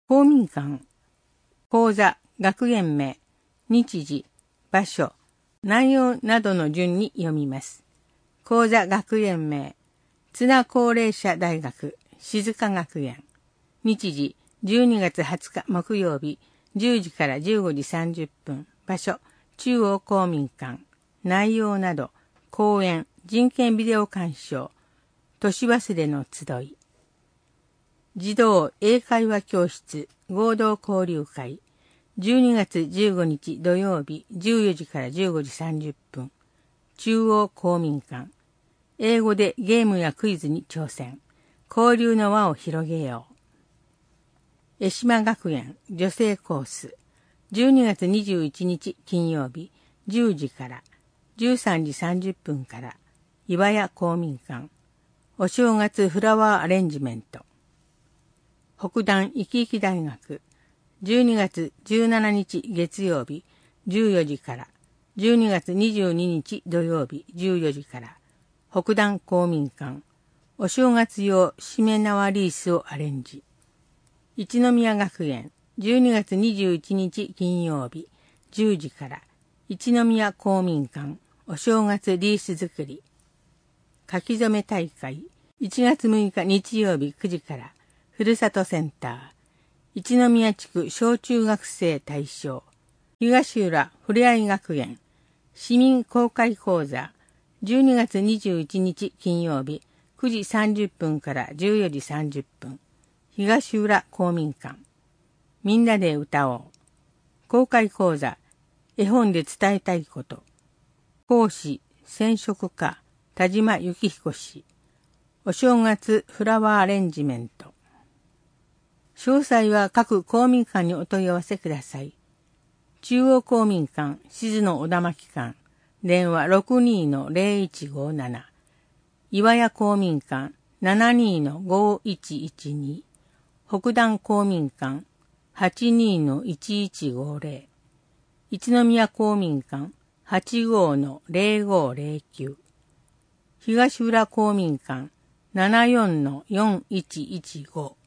公民館、講座、学園名、日時、場所、内容などの順に読みます。講座学園名、津田高齢者大学、静華学園。日時、12月20日木曜日、10時から15時30分。場所、中央公民館。内容など、講演、人権ビデオ鑑賞、年忘れの集い。児童英会話教室合同交流会。12月15日土曜日14時から15時30分。中央公民館。英語でゲームやクイズに挑戦。交流の輪を広げよう。江島学園女性コース。12月21日金曜日10時から13時30分から。岩屋公民館。お正月フラワーアレンジメント。北段いきいき大学。12月17日月曜日14時から12月22日土曜日14時から北段公民館お正月用しめ縄リースをアレンジ。一宮学園12月21日金曜日10時から一宮公民館お正月リース作り。書き初め大会1月6日日曜日9時からふるさとセンター一宮地区小中学生対象東浦ふれあい学園市民公開講座12月21日金曜日9時30分から14時30分東浦公民館みんなで歌おう公開講座絵本で伝えたいこと講師染色家田島幸彦氏お正月フラワーアレンジメント。詳細は各公民館にお問い合わせください。中央公民館静野小田巻館電話 62-0157 岩屋公民館 72-5112 北段公民館 82-1150 一宮公民館 85-0509 東浦公民館 74-4115